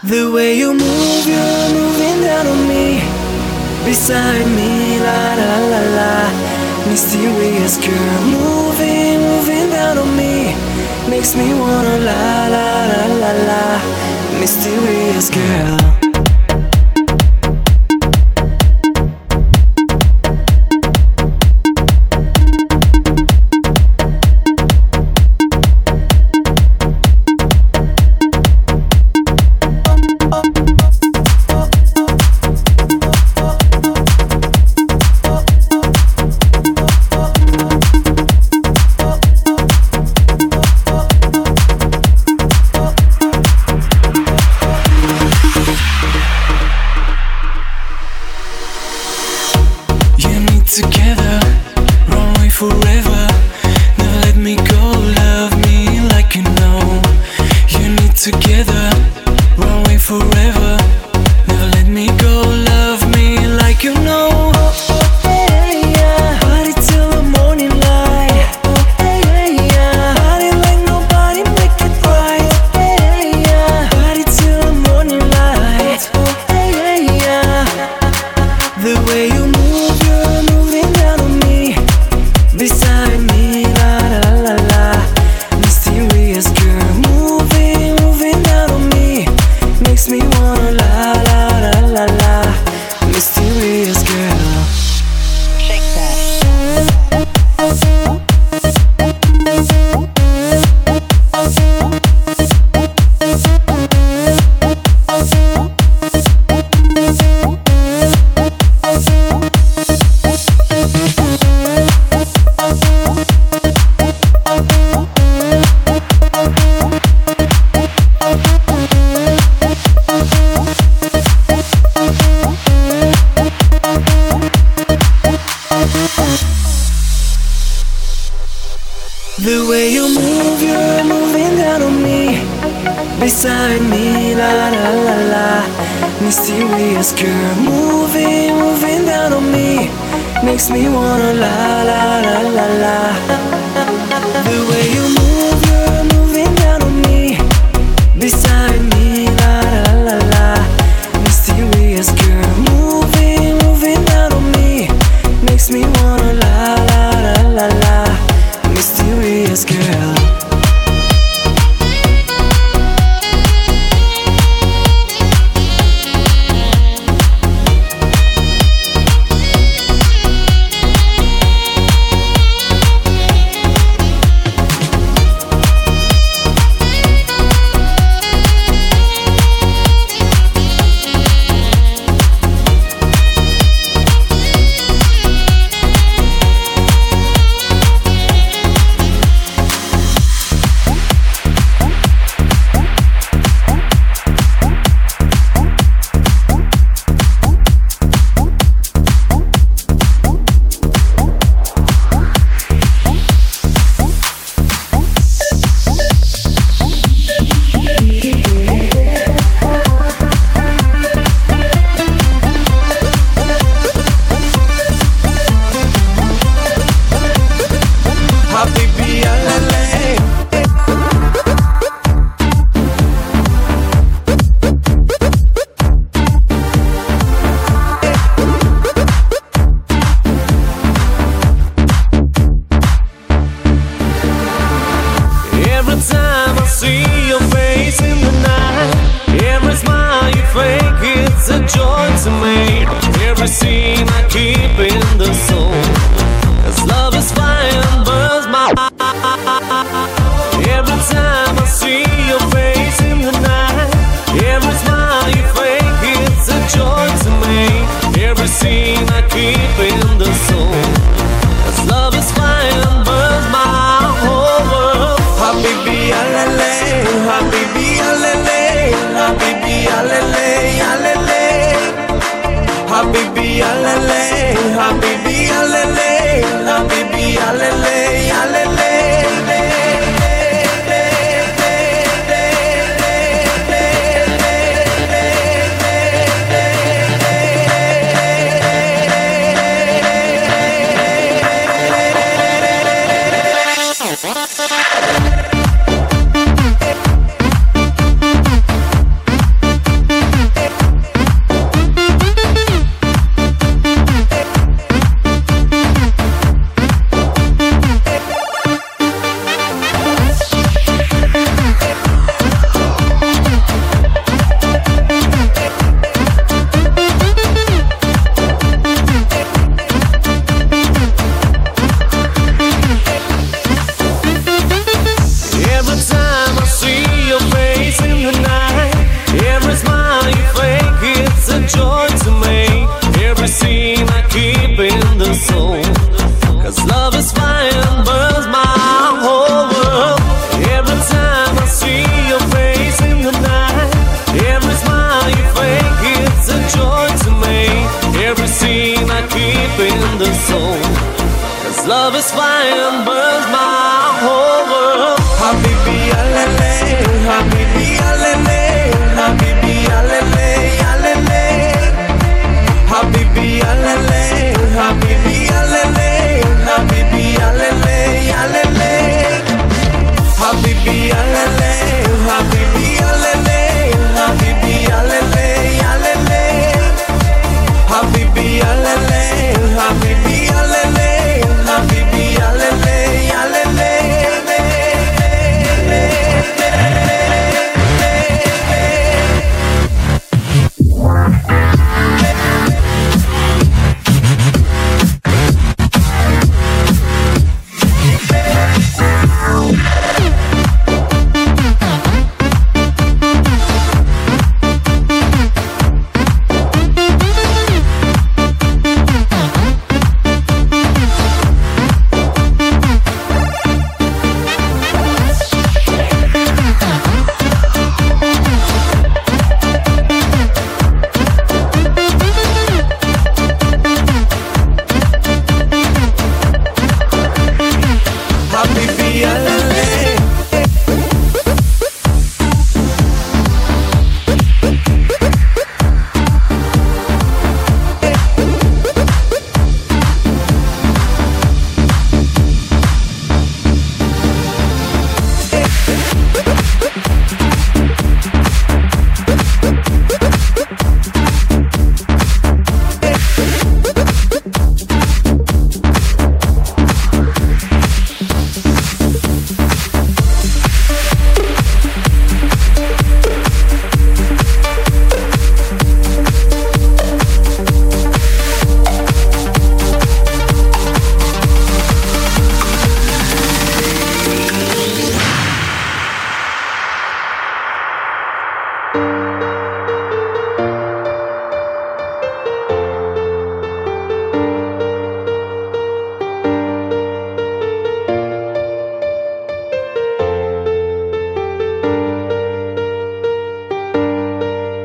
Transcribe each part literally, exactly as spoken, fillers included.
The way you move, you're moving down on me, beside me, la la la la. Mysterious girl, moving, moving down on me, makes me wanna la la la la la. Mysterious girl. Together, run away forever. Never let me go, love me like you know. You need together, run away forever. Never let me go, love me like you know. Party till the morning light. Party like nobody, make it right. Party till the morning light. The way you move, you're moving down on me, beside me, la la la la. Mysterious girl, moving, moving down on me, makes me wanna la la la la la. Mysterious girl. Shake that. The way you move, you're moving down on me, beside me, la la la la. Mysterious girl, moving, moving down on me, makes me wanna la la la la la. The way you move, you're moving down on me, beside me, la la la la. Mysterious girl, moving, moving down on me, makes me wanna la la la la la. Mysterious girl.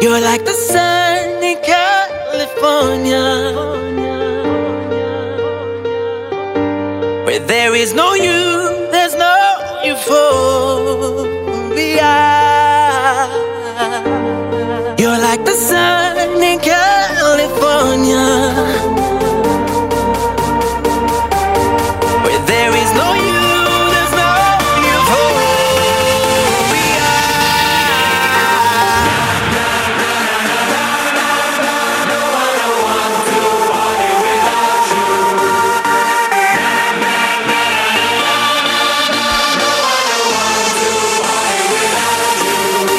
You're like the sun in California, where there is no you, there's no euphoria. You're like the sun in California, where there is no you, there's no euphoria. No, I don't want to party without you. No, I don't want to party without you.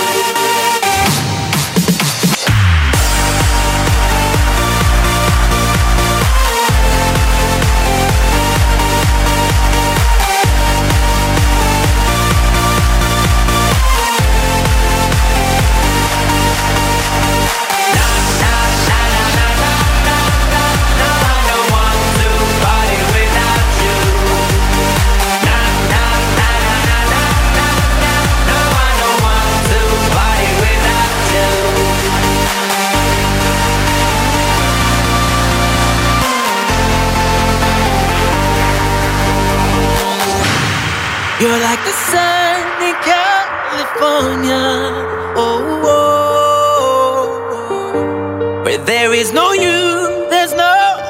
You're like the sun in California, oh, oh, oh, where there is no you, there's no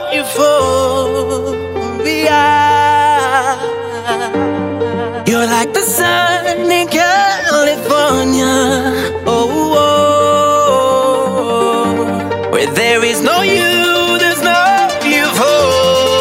euphoria. You're like the sun in California, oh, oh, oh, where there is no you, there's no euphoria.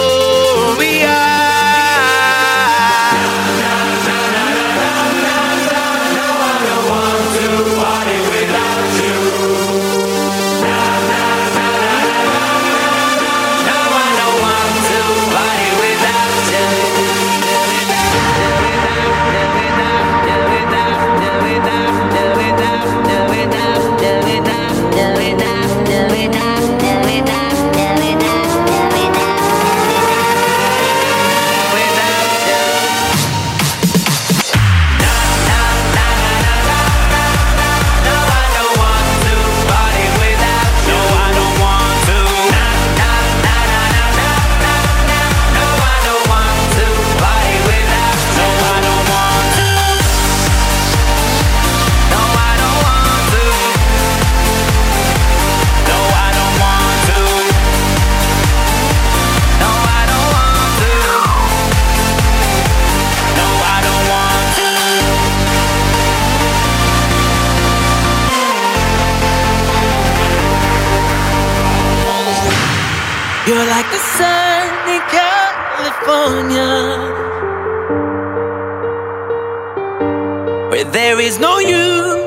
You're like the sun in California, where there is no you,